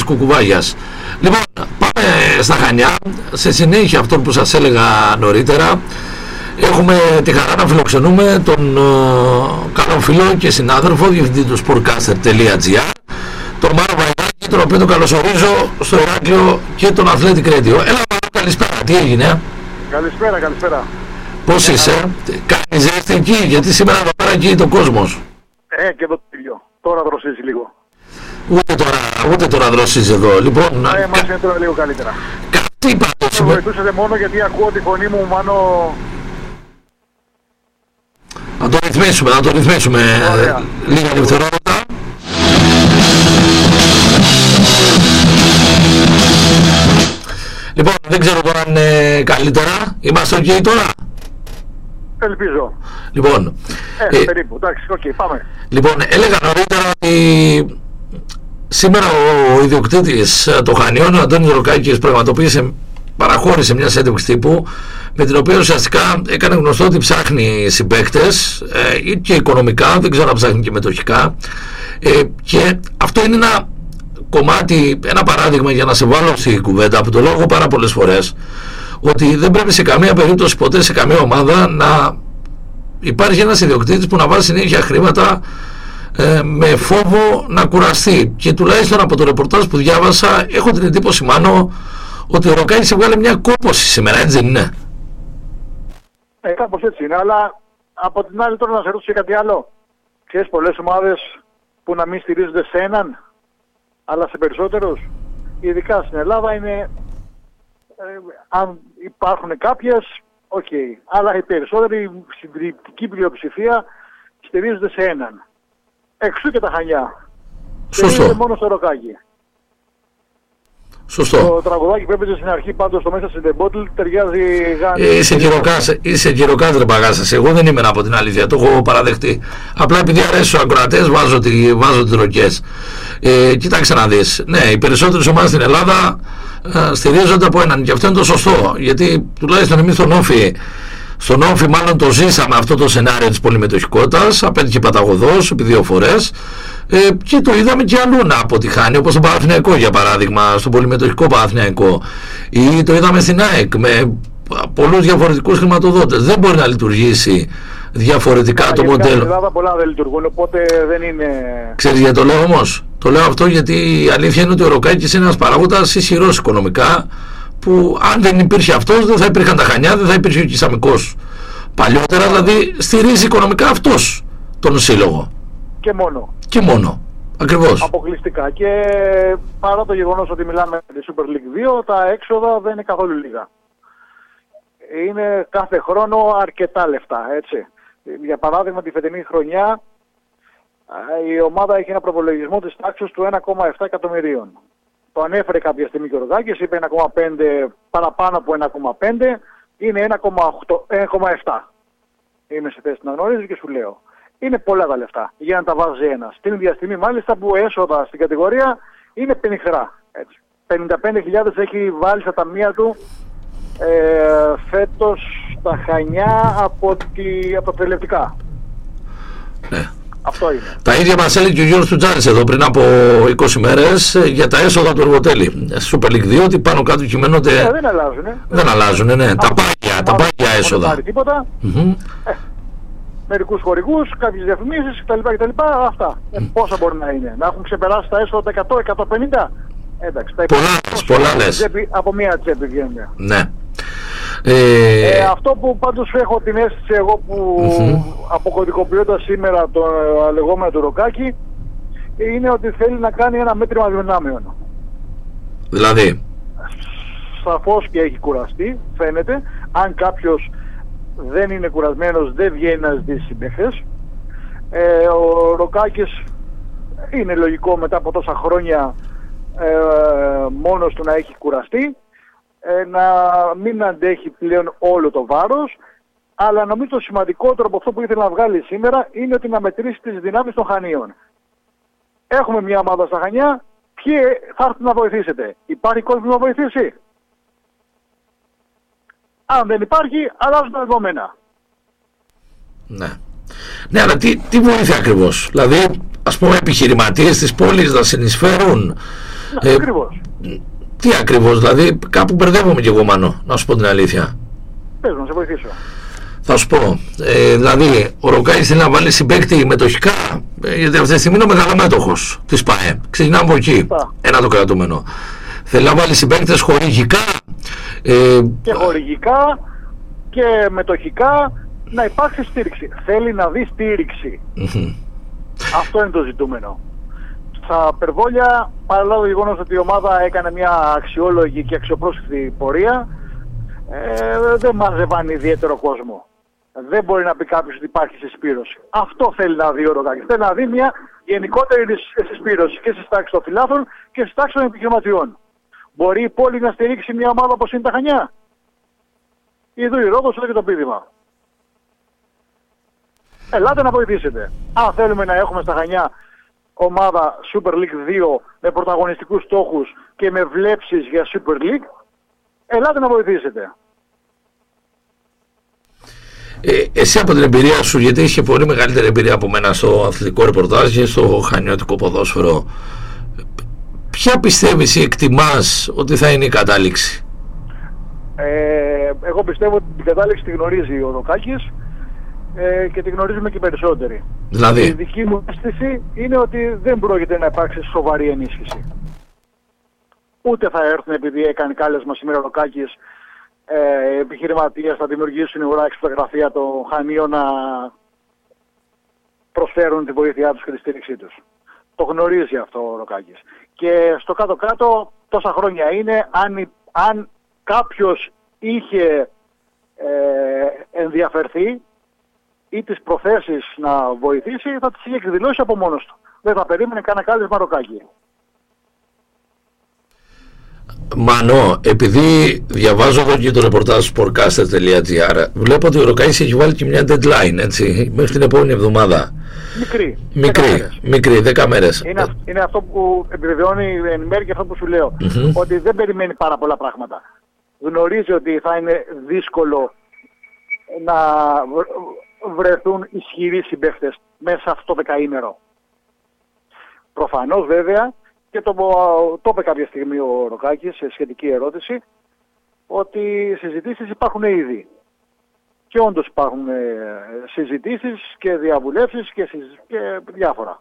της Κουκουβάγιας. Λοιπόν, πάμε στα Χανιά. Σε συνέχεια αυτό που σας έλεγα νωρίτερα, έχουμε τη χαρά να φιλοξενούμε τον καλό φίλο και συνάδελφο, διευθυντή του sportcaster.gr, τον Μάρο Βαϊδάκη, τον οποίο τον καλωσορίζω στο Ηράκλειο και τον Athletic Radio. Έλα Μάρο, καλησπέρα, τι έγινε? Καλησπέρα. Πώς είσαι? Κάνει ζέστη εκεί, γιατί σήμερα εδώ πέρα καίει το κόσμος. Και εδώ το ίδιο. Τώρα δροσίζει λίγο. Ούτε τώρα δροσίζει εδώ. Λοιπόν, μας είναι τώρα λίγο καλύτερα. Κάτι πάντως. Με βοηθούσατε μόνο γιατί ακούω τη φωνή μου μάνο. Να το ρυθμίσουμε λίγα δευτερόλεπτα. Λοιπόν, δεν ξέρω τώρα αν είναι καλύτερα. Είμαστε ok τώρα? Ελπίζω. Λοιπόν, περίπου, εντάξει, πάμε. Λοιπόν, έλεγα νωρίτερα ότι σήμερα ο ιδιοκτήτης των Χανιών, ο Αντώνης Ροκάκης, παραχώρησε μια συνέντευξη τύπου με την οποία ουσιαστικά έκανε γνωστό ότι ψάχνει συμπαίκτες και οικονομικά, δεν ξέρω αν ψάχνει και μετοχικά, και αυτό είναι ένα κομμάτι, ένα παράδειγμα για να σε βάλω στη κουβέντα που το λέω εγώ πάρα πολλές φορές, ότι δεν πρέπει σε καμία περίπτωση ποτέ σε καμία ομάδα να υπάρχει ένας ιδιοκτήτης που να βάζει συνέχεια χρήματα με φόβο να κουραστεί. Και τουλάχιστον από το ρεπορτάζ που διάβασα έχω την εντύπωση μάλλον ότι ο Ροκάκης έβγαλε μια κόπωση σήμερα, έτσι δεν είναι? Κάπως έτσι είναι, αλλά από την άλλη τώρα να σε ρωτήσω κάτι άλλο. Ξέρεις πολλές ομάδες που να μην στηρίζονται σε έναν, αλλά σε περισσότερους? Ειδικά στην Ελλάδα είναι, αν υπάρχουν κάποιες, αλλά οι περισσότεροι, η συντριπτική πλειοψηφία στηρίζονται σε έναν. Εξού και τα Χανιά. Στηρίζονται μόνο στο Ροκάκι. Σωστό. Το τραγουδάκι που έπαιζε στην αρχή πάντως στο μέσα στην The Bottle ταιριάζει γάνη. Είσαι κυροκάς ρε παγάσας. Εγώ δεν είμαι από την αλήθεια, το έχω παραδεχτεί. Απλά επειδή αρέσει στους ακροατές βάζω τις ροκές. Κοίταξε να δεις. Ναι, οι περισσότερες ομάδες στην Ελλάδα στηρίζονται από έναν, και αυτό είναι το σωστό. Γιατί τουλάχιστον εμείς στον Όφη μάλλον το ζήσαμε αυτό το σενάριο της πολυμετοχικότητας, απέτυχε παταγωδός επί 2 φορές, και το είδαμε και αλλού να αποτυχάνει, όπως στον Παναθηναϊκό για παράδειγμα, στον πολυμετοχικό Παναθηναϊκό, ή το είδαμε στην ΑΕΚ με πολλούς διαφορετικούς χρηματοδότες. Δεν μπορεί να λειτουργήσει διαφορετικά το μοντέλο. Στην Ελλάδα πολλά δεν λειτουργούν, οπότε δεν είναι... Ξέρεις γιατί το λέω όμως? Το λέω αυτό γιατί η αλήθεια είναι ότι ο Ροκάκης είναι ένας παράγοντας ισχυρός οικονομικά, που αν δεν υπήρχε αυτός δεν θα υπήρχαν τα Χανιά, δεν θα υπήρχε ο Κισαμικός παλιότερα, δηλαδή στηρίζει οικονομικά αυτός τον σύλλογο. Και μόνο. Ακριβώς. Αποκλειστικά. Και παρά το γεγονός ότι μιλάμε για τη Super League 2, τα έξοδα δεν είναι καθόλου λίγα. Είναι κάθε χρόνο αρκετά λεφτά, έτσι. Για παράδειγμα τη φετινή χρονιά η ομάδα έχει ένα προπολογισμό της τάξης του 1,7 εκατομμυρίων. Το ανέφερε κάποια στιγμή και ο Ροκάκης, είπε 1,5 παραπάνω από 1,5, είναι 1,7. Είμαι σε θέση να γνωρίζω και σου λέω. Είναι πολλά τα λεφτά για να τα βάζει ένας. Την ίδια στιγμή μάλιστα που έσοδα στην κατηγορία είναι πενιχρά. 55.000 έχει βάλει στα ταμεία του φέτος τα Χανιά από τα τελευτικά. Ναι. Αυτό είναι. Τα ίδια μας έλεγε και ο Γιώργος Τουτζάρης εδώ πριν από 20 μέρες για τα έσοδα του Εργοτέλη. Super League 2, ότι πάνω κάτω κυμαίνονται. Δεν αλλάζουν. Ναι. Τα πάγια έσοδα. Δεν τίποτα. Μερικούς χορηγούς, κάποιες διαφημίσεις κτλ. Αυτά. Πόσα μπορεί να είναι? Να έχουν ξεπεράσει τα έσοδα τα 100-150? Εντάξει. Πολλά λες. Από μία τσέπη βγαίνουν. Ναι. Αυτό που πάντως έχω την αίσθηση εγώ που αποκωδικοποιώντας σήμερα το λεγόμενο του Ροκάκη, είναι ότι θέλει να κάνει ένα μέτρημα δυνάμεων. Δηλαδή? Σαφώς και έχει κουραστεί, φαίνεται. Αν κάποιος δεν είναι κουρασμένος δεν βγαίνει να ζητήσει συμπαίχτες. Ο Ροκάκης είναι λογικό μετά από τόσα χρόνια μόνος του να έχει κουραστεί, να μην αντέχει πλέον όλο το βάρος, αλλά νομίζω το σημαντικότερο από αυτό που ήθελε να βγάλει σήμερα είναι ότι να μετρήσει τις δυνάμεις των Χανίων. Έχουμε μια ομάδα στα Χανιά, ποιοι θα έρθουν να βοηθήσετε? Υπάρχει κόσμο να βοηθήσει? Αν δεν υπάρχει, αλλάζουν τα δεδομένα. Ναι. Ναι, αλλά τι βοήθεια ακριβώς? Δηλαδή, ας πούμε, επιχειρηματίες της πόλης να συνεισφέρουν? Ακριβώς. Τι ακριβώς, δηλαδή κάπου μπερδεύομαι κι εγώ, Μάνο, να σου πω την αλήθεια. Πες μου, να σε βοηθήσω. Θα σου πω, δηλαδή ο Ροκάης θέλει να βάλει συμπαίκτη μετοχικά, γιατί αυτή τη στιγμή είναι ο μεγαλομέτωχος της ΠΑΕ. Ξεκινάμε από εκεί, ένα το κρατούμενο. Θέλει να βάλει συμπαίκτες χορηγικά. Και χορηγικά και μετοχικά να υπάρξει στήριξη. Θέλει να δει στήριξη. Αυτό είναι το ζητούμενο. Στα Περβόλια, παρά το γεγονός ότι η ομάδα έκανε μια αξιόλογη και αξιοπρόσεκτη πορεία, δεν μαζευάνει ιδιαίτερο κόσμο. Δεν μπορεί να πει κάποιος ότι υπάρχει συσπήρωση. Αυτό θέλει να δει ο Ροκάκης. Θέλει να δει μια γενικότερη συσπήρωση και στις τάξεις των φιλάθλων και στις τάξεις των επιχειρηματιών. Μπορεί η πόλη να στηρίξει μια ομάδα όπως είναι τα Χανιά? Ιδού η Ρόδος, εδώ και το πείδημα. Ελάτε να βοηθήσετε. Αν θέλουμε να έχουμε στα Χανιά ομάδα Super League 2 με πρωταγωνιστικούς στόχους και με βλέψεις για Super League, ελάτε να βοηθήσετε. Εσύ από την εμπειρία σου, γιατί είχε πολύ μεγαλύτερη εμπειρία από μένα στο αθλητικό ρεπορτάζ και στο χανιώτικο ποδόσφαιρο, ποια πιστεύεις ή εκτιμάς ότι θα είναι η κατάληξη? Εγώ πιστεύω ότι την κατάληξη τη γνωρίζει ο Ροκάκης και τη γνωρίζουμε και περισσότεροι. Δηλαδή? Η δική μου αίσθηση είναι ότι δεν πρόκειται να υπάρξει σοβαρή ενίσχυση. Ούτε θα έρθουν επειδή έκανε κάλεσμα σήμερα ο Ροκάκης επιχειρηματίες θα δημιουργήσουν η ουρά εξωτερογραφία των Χανίων να προσφέρουν τη βοήθειά τους και τη στήριξή τους. Το γνωρίζει αυτό ο Ροκάκης. Και στο κάτω-κάτω τόσα χρόνια είναι, αν κάποιος είχε ενδιαφερθεί ή τις προθέσεις να βοηθήσει, θα τις είχε εκδηλώσει από μόνος του. Δεν θα περίμενε κανένα κάλεσμα Ροκάκη. Μανώ, επειδή διαβάζω εδώ και το ρεπορτάζ sportcaster.gr, βλέπω ότι ο Ροκάκης έχει βάλει και μια deadline, έτσι, μέχρι την επόμενη εβδομάδα. Μικρή, 10 μέρες. Είναι αυτό που επιβεβαιώνει εν μέρει και αυτό που σου λέω. Ότι δεν περιμένει πάρα πολλά πράγματα. Γνωρίζει ότι θα είναι δύσκολο να βρεθούν ισχυροί συμπαίκτες μέσα σε αυτό το δεκαήμερο. Προφανώς βέβαια, και το είπε κάποια στιγμή ο Ροκάκης σε σχετική ερώτηση, ότι συζητήσεις υπάρχουν ήδη. Και όντως υπάρχουν συζητήσεις και διαβουλεύσεις και διάφορα.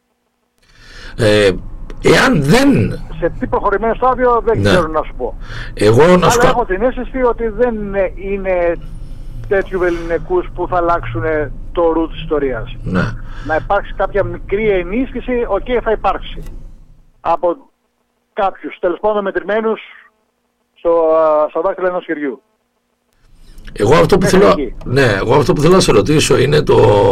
Εάν δεν... Σε τι προχωρημένο στάδιο δεν ξέρω να σου πω. Αλλά έχω την αίσθηση ότι δεν είναι τέτοιου βεληνικούς που θα αλλάξουν το ρου της ιστορίας. Να υπάρξει κάποια μικρή ενίσχυση, θα υπάρξει. Από κάποιους, τέλος πάντων μετρημένους στο δάχτυλο ενός χεριού. Εγώ αυτό που θέλω να σε ρωτήσω είναι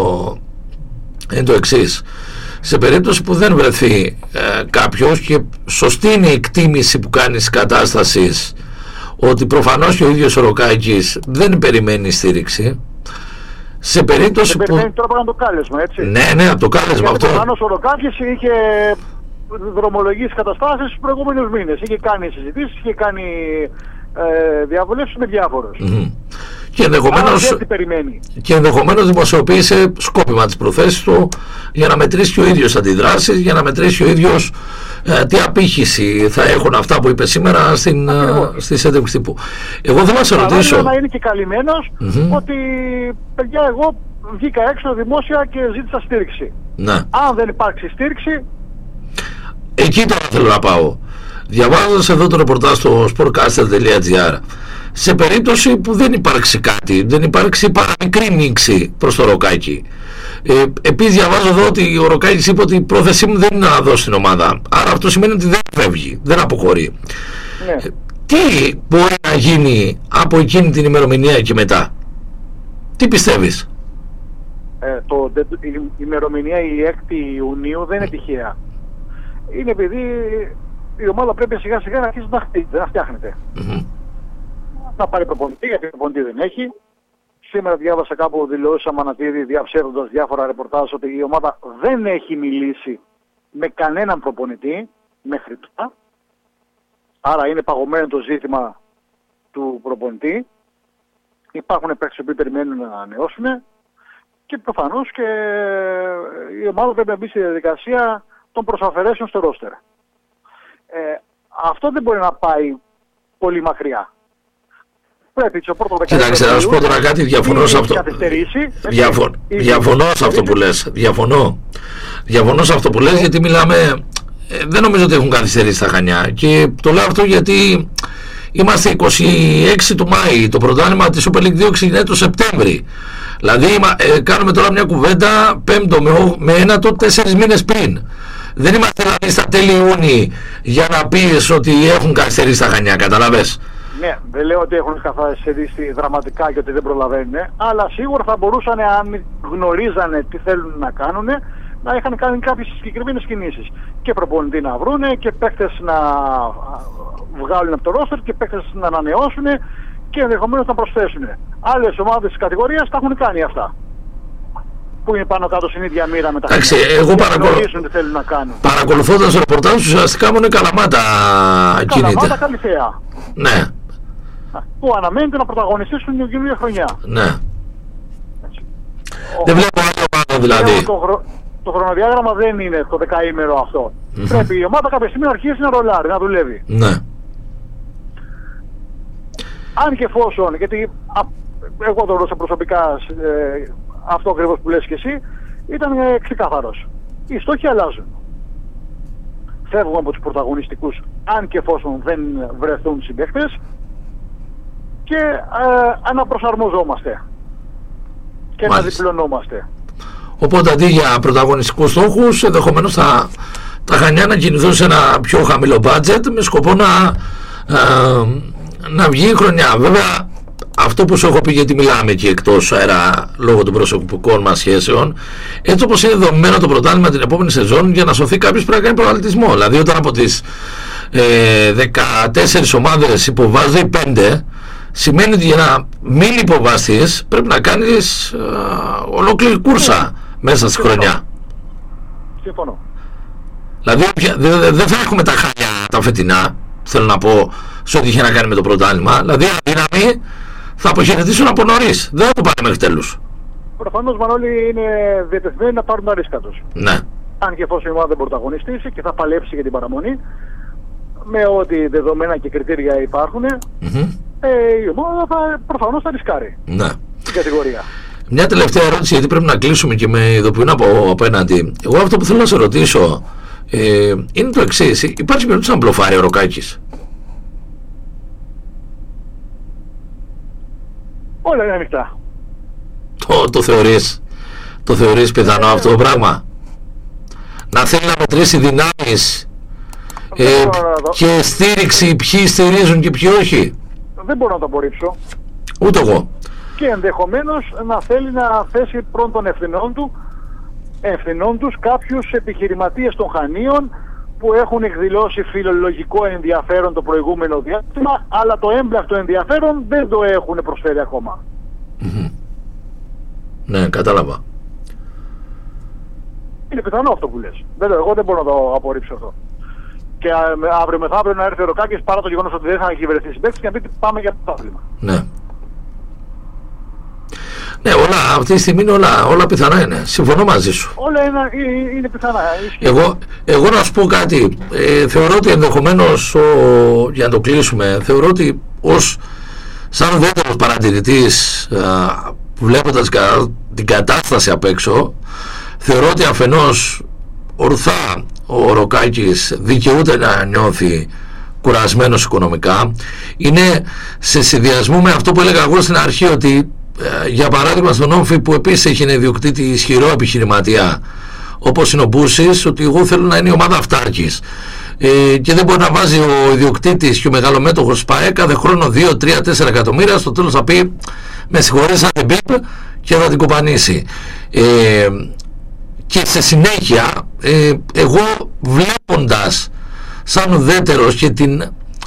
το εξής. Σε περίπτωση που δεν βρεθεί κάποιος, και σωστή είναι η εκτίμηση που κάνει της κατάστασης, ότι προφανώς και ο ίδιος ο Ροκάκης δεν περιμένει στήριξη, σε περίπτωση που... περιμένει τώρα πάνω το κάλεσμα, έτσι. Ναι, από το κάλεσμα αυτό. Προφανώς ο Ροκάκης είχε δρομολογήσει καταστάσεις στους προηγούμενους μήνες. Είχε κάνει συζητήσεις, είχε κάνει διαβουλεύσεις με διάφορους. Και ενδεχομένως δημοσιοποίησε σκόπιμα τις προθέσεις του για να μετρήσει και ο ίδιος αντιδράσεις, για να μετρήσει ο ίδιος τι απήχηση θα έχουν αυτά που είπε σήμερα στη συνέντευξη τύπου. Εγώ θέλω να σε ρωτήσω. Να είναι και καλυμμένος ότι παιδιά, εγώ βγήκα έξω δημόσια και ζήτησα στήριξη. Αν δεν υπάρξει στήριξη, εκεί τώρα θέλω να πάω. Διαβάζοντας εδώ το ρεπορτάζ στο sportcaster.gr, σε περίπτωση που δεν υπάρξει κάτι, δεν υπάρξει παραμικρή νήξη προς το Ροκάκη, επίσης διαβάζω εδώ ότι ο Ροκάκης είπε ότι η πρόθεσή μου δεν είναι να δώσει την ομάδα, άρα αυτό σημαίνει ότι δεν φεύγει, δεν αποχωρεί. Τι μπορεί να γίνει από εκείνη την ημερομηνία και μετά? Τι πιστεύεις? Η ημερομηνία η 6η Ιουνίου δεν είναι τυχαία. Είναι επειδή η ομάδα πρέπει σιγά σιγά να αρχίσει να φτιάχνεται. Να πάρει προπονητή, γιατί προπονητή δεν έχει. Σήμερα διάβασα κάπου δηλώσεις Αμανατίδη, διαψεύδοντας διάφορα ρεπορτάζ, ότι η ομάδα δεν έχει μιλήσει με κανέναν προπονητή μέχρι τώρα. Άρα είναι παγωμένο το ζήτημα του προπονητή. Υπάρχουν παίκτες που περιμένουν να ανανεώσουν και προφανώς και η ομάδα πρέπει να μπει στη διαδικασία των προσαφαιρέσεων στο ρόστερ. Αυτό δεν μπορεί να πάει πολύ μακριά. Πρέπει το πρώτο δεκαετία. Κοιτάξτε, να σου πω τώρα κάτι, διαφωνώ σε αυτό. Διαφωνώ σε αυτό που λες. Διαφωνώ σε αυτό που λες, γιατί μιλάμε. Δεν νομίζω ότι έχουν καθυστερήσει στα Χανιά. Και το λέω αυτό γιατί είμαστε 26 του Μάη. Το πρωτάθλημα της Super League 2 ξεκινάει το Σεπτέμβρη. Δηλαδή κάνουμε τώρα μια κουβέντα 5ο με 1ο 4 μήνες πριν. Δεν είμαστε δηλαδή στα τέλη Ιούνιου για να πεις ότι έχουν καθυστερήσει στα Χανιά, καταλαβες. Ναι, δεν λέω ότι έχουν καθυστερήσει δραματικά και ότι δεν προλαβαίνουν, αλλά σίγουρα θα μπορούσαν, αν γνωρίζανε τι θέλουν να κάνουν, να είχαν κάνει κάποιες συγκεκριμένες κινήσεις. Και προπονητή να βρούνε και παίκτες να βγάλουν από το ρόστερ και παίκτες να ανανεώσουν και ενδεχομένως να προσθέσουν. Άλλες ομάδες της κατηγορίας τα έχουν κάνει αυτά. Που είναι πάνω κάτω στην ίδια μοίρα με τα Χανιά. Εγώ παρακολουθώντας ρεπορτάζ, ουσιαστικά μου είναι Καλαμάτα κινείται. Καλαμάτα Καλυθέα. Ναι. Που αναμένεται να πρωταγωνιστήσουν την καινούργια χρονιά. Ναι. Δεν βλέπω άλλο πάνω δηλαδή. Το χρονοδιάγραμμα δεν είναι το δεκαήμερο αυτό. Πρέπει η ομάδα κάποια στιγμή να αρχίσει να ρολάρει, να δουλεύει. Ναι. Αν και εφόσον, γιατί εγώ το ρωτήσα προσωπικά αυτό ακριβώς που λες και εσύ, ήταν ξεκάθαρος. Οι στόχοι αλλάζουν. Φεύγουν από τους πρωταγωνιστικούς, αν και εφόσον δεν βρεθούν συμπαίκτες, και αναπροσαρμοζόμαστε και να διπλωνόμαστε. Οπότε αντί για πρωταγωνιστικούς στόχους, ενδεχομένως τα Χανιά να κινηθούν σε ένα πιο χαμηλό budget με σκοπό να βγει η χρονιά. Βέβαια, αυτό που σου έχω πει, γιατί μιλάμε εκεί εκτός αέρα λόγω των προσωπικών μας σχέσεων, έτσι όπως είναι δομημένο το πρωτάθλημα την επόμενη σεζόν, για να σωθεί κάποιος πρέπει να κάνει προαλτισμό. Δηλαδή, όταν από τις 14 ομάδες υποβάζει 5, σημαίνει ότι για να μην υποβάσεις πρέπει να κάνεις ολόκληρη κούρσα μέσα στη χρονιά. Συμφωνώ. Δηλαδή δεν θα έχουμε τα Χανιά τα φετινά, θέλω να πω, σε ό,τι είχε να κάνει με το πρωτάθλημα. Δηλαδή αδύναμοι θα αποχαιρετήσουν από νωρίς. Δεν θα το πάνε μέχρι τέλους. Προφανώς, Μανώλη, είναι διατεθειμένοι να πάρουν τα ρίσκα τους. Ναι. Αν και εφόσον η ομάδα δεν πρωταγωνιστήσει και θα παλέψει για την παραμονή, με ό,τι δεδομένα και κριτήρια υπάρχουν, η ομάδα προφανώς θα ρισκάρει. Ναι. Στην κατηγορία. Μια τελευταία ερώτηση, γιατί πρέπει να κλείσουμε και με ειδοποιούν από απέναντι. Εγώ αυτό που θέλω να σε ρωτήσω είναι το εξής. Υπάρχει περίπτωση να μπλοφάρει ο Ροκάκης? Όλα είναι ανοιχτά. Το θεωρείς πιθανό αυτό το πράγμα? Να θέλει να μετρήσει δυνάμεις και στήριξη, ποιοι στηρίζουν και ποιοι όχι? Δεν μπορώ να το απορρίψω. Ούτε εγώ. Και ενδεχομένως να θέλει να θέσει πρώτον των ευθυνών τους κάποιους επιχειρηματίες των Χανίων που έχουν εκδηλώσει φιλολογικό ενδιαφέρον το προηγούμενο διάστημα, αλλά το έμπρακτο ενδιαφέρον δεν το έχουν προσφέρει ακόμα. Ναι, κατάλαβα. Είναι πιθανό αυτό που λες. Εγώ δεν μπορώ να το απορρίψω αυτό. Και αύριο μεθαύριο να έρθει ο Ροκάκης, παρά το γεγονός ότι δεν θα έχει βρεθεί συμπαίκτης, και να πει πάμε για το πρόβλημα. Ναι. Ναι, αυτή τη στιγμή είναι όλα πιθανά είναι. Συμφωνώ μαζί σου. Όλα είναι πιθανά. Εγώ να σου πω κάτι. Θεωρώ ότι ενδεχομένως, για να το κλείσουμε, θεωρώ ότι σαν ουδέτερος παρατηρητής, βλέποντας την κατάσταση απ' έξω, θεωρώ ότι αφενός ορθά ο Ροκάκης δικαιούται να νιώθει κουρασμένος οικονομικά. Είναι σε συνδυασμό με αυτό που έλεγα εγώ στην αρχή, ότι για παράδειγμα στον Όφη, που επίσης έχει ένα ιδιοκτήτη ισχυρό επιχειρηματία όπως είναι ο Μπούσης, ότι εγώ θέλω να είναι η ομάδα αυτάρκης, και δεν μπορεί να βάζει ο ιδιοκτήτης και ο μεγαλομέτωχος ΠΑΕ κάθε χρόνο 2, 3, 4 εκατομμύρια, στο τέλος θα πει με συγχωρήσατε μπιπ και θα την κοπανίσει. Και σε συνέχεια εγώ βλέποντας σαν ουδέτερος και την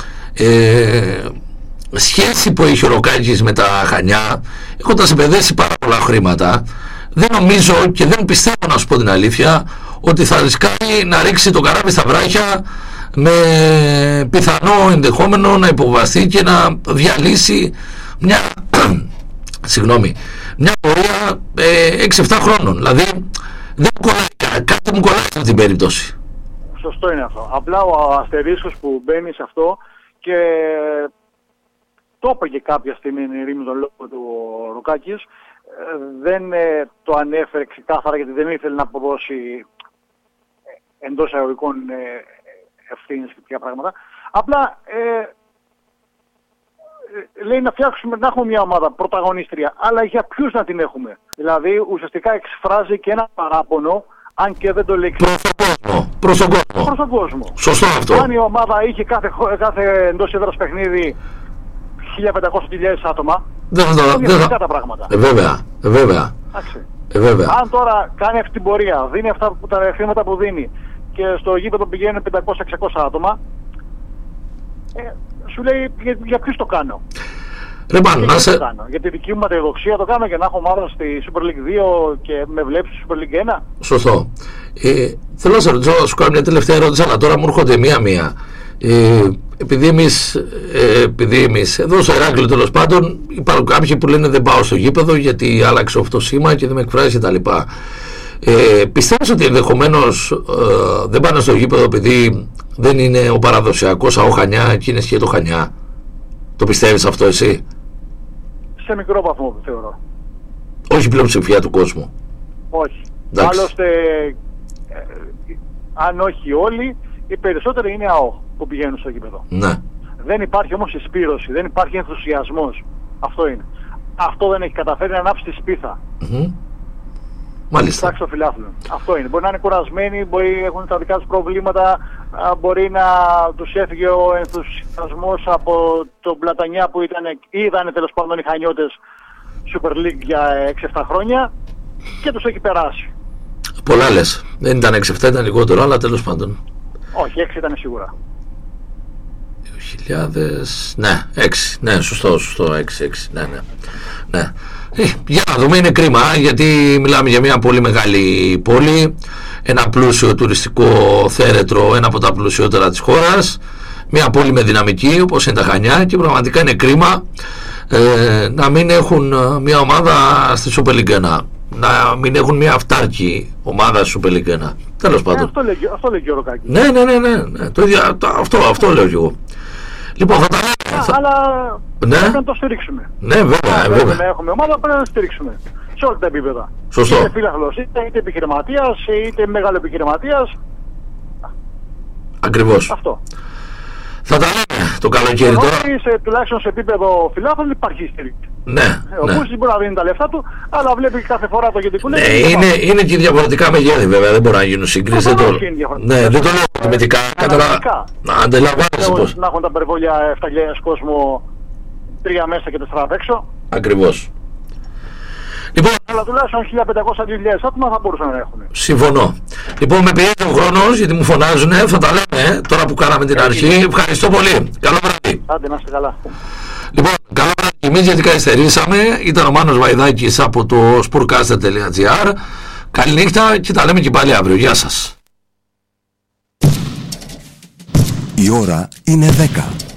σχέση που έχει ο Ροκάκης με τα Χανιά, έχοντας επενδύσει πάρα πολλά χρήματα, δεν νομίζω και δεν πιστεύω, να σου πω την αλήθεια, ότι θα ρισκάρει να ρίξει το καράβι στα βράχια με πιθανό ενδεχόμενο να υποβαστεί και να διαλύσει μια πορεία 6-7 χρόνων. Δηλαδή δεν κολλάει, κάτι μου κολλάει σε αυτή την περίπτωση. Σωστό είναι αυτό. Απλά ο αστερίσκος που μπαίνει σε αυτό και το είπε και κάποια στιγμή με τον λόγο του Ρουκάκης, δεν το ανέφερε ξεκάθαρα γιατί δεν ήθελε να αποδώσει εντός εισαγωγικών ευθύνες και τέτοια πράγματα. Απλά λέει να φτιάξουμε, να έχουμε μια ομάδα πρωταγωνίστρια, αλλά για ποιους να την έχουμε? Δηλαδή ουσιαστικά εξφράζει και ένα παράπονο, αν και δεν το λέει προς τον κόσμο. Σωστό αυτό. Αν η ομάδα είχε κάθε εντός έδρας παιχνίδι 1.500-2.000 άτομα, δεν θα τα πράγματα. Βέβαια. Αν τώρα κάνει αυτή την πορεία, δίνει αυτά τα χρήματα που δίνει και στο γήπεδο πηγαίνουν 500-600 άτομα, σου λέει για ποιους το κάνω? Για τη δική μου ματαιοδοξία το κάνω, για να έχω ομάδα στη Super League 2 και με βλέπει στη Super League 1. Σωστό. Θέλω να σου κάνω μια τελευταία ερώτηση, αλλά τώρα μου έρχονται μία-μία. Επειδή εμείς εδώ στο Ηράκλειο τέλος πάντων υπάρχουν κάποιοι που λένε δεν πάω στο γήπεδο γιατί άλλαξε αυτό το σήμα και δεν με εκφράζει κτλ. Πιστεύεις ότι ενδεχομένως δεν πάνε στο γήπεδο επειδή δεν είναι ο παραδοσιακός ΑΟ-Χανιά και είναι σχέτο Χανιά? Το πιστεύεις αυτό εσύ? Σε μικρό βαθμό θεωρώ. Όχι πλειοψηφία του κόσμου? Όχι. Άλλωστε αν όχι όλοι, οι περισσότεροι είναι ΑΟ που πηγαίνουν στο γήπεδο. Ναι. Δεν υπάρχει όμως εισπύρωση, δεν υπάρχει ενθουσιασμός. Αυτό είναι. Αυτό δεν έχει καταφέρει να ανάψει τη σπίθα. Μάλιστα. Στο φιλάθλο. Αυτό είναι. Μπορεί να είναι κουρασμένοι, μπορεί έχουν τα δικά τους προβλήματα, μπορεί να τους έφυγε ο ενθουσιασμός από τον Πλατανιά που είδαν τέλος πάντων οι Χανιώτες Super League για 6-7 χρόνια και τους έχει περάσει. Πολλά λες. Δεν ήταν 6-7, ήταν λιγότερο, αλλά τέλος πάντων. Όχι, 6 ήταν σίγουρα. 2000, ναι, 6, ναι, σωστό, 6, ναι. Για να δούμε, είναι κρίμα γιατί μιλάμε για μια πολύ μεγάλη πόλη, ένα πλούσιο τουριστικό θέρετρο, ένα από τα πλουσιότερα της χώρας, μια πόλη με δυναμική όπως είναι τα Χανιά, και πραγματικά είναι κρίμα να μην έχουν μια ομάδα στη Super League 1, να μην έχουν μια αυτάρκη ομάδα στη Super League 1. Τέλος πάντων. Αυτό λέει και ο Ροκάκης. Ναι, το ίδιο, αυτό λέω και εγώ. Λοιπόν, θα τα λέμε. Αλλά πρέπει να το στηρίξουμε. Ναι, βέβαια. Να έχουμε ομάδα, πρέπει να το στηρίξουμε. Σε όλα τα επίπεδα. Σωστό. Είτε φίλαθλος, είτε επιχειρηματίας, είτε μεγάλο επιχειρηματίας. Ακριβώς. Αυτό. Θα τα λέμε το καλοκαίρι τώρα. Τουλάχιστον σε επίπεδο φιλάθλων υπάρχει στήριξη. Ναι. Ο Κούστης μπορεί να δίνει τα λεφτά του, αλλά βλέπει κάθε φορά το γιατί ναι, είναι και διαφορετικά μεγέθη βέβαια, δεν μπορεί να γίνουν σύγκριση. Ναι, δεν το λέω αριθμητικά. Να αντιλαμβάνεσαι πώς. Να έχουν τα περιβόλια 7.000 κόσμο, 3 μέσα και 4 απ' έξω. Ακριβώς. Λοιπόν, αλλά τουλάχιστον 1.500-2.000 άτομα θα μπορούσαν να έχουν. Συμφωνώ. Λοιπόν, με πιέζει ο χρόνος γιατί μου φωνάζουν, θα τα λέμε τώρα που κάναμε την αρχή. Ευχαριστώ πολύ. Καλό βράδυ. Άντε, να είστε καλά. Λοιπόν, καλό βράδυ και εμείς γιατί καθυστερήσαμε. Ήταν ο Μάνος Βαϊδάκης από το sportcaster.gr. Καληνύχτα και τα λέμε και πάλι αύριο. Γεια σας. Η ώρα είναι 10.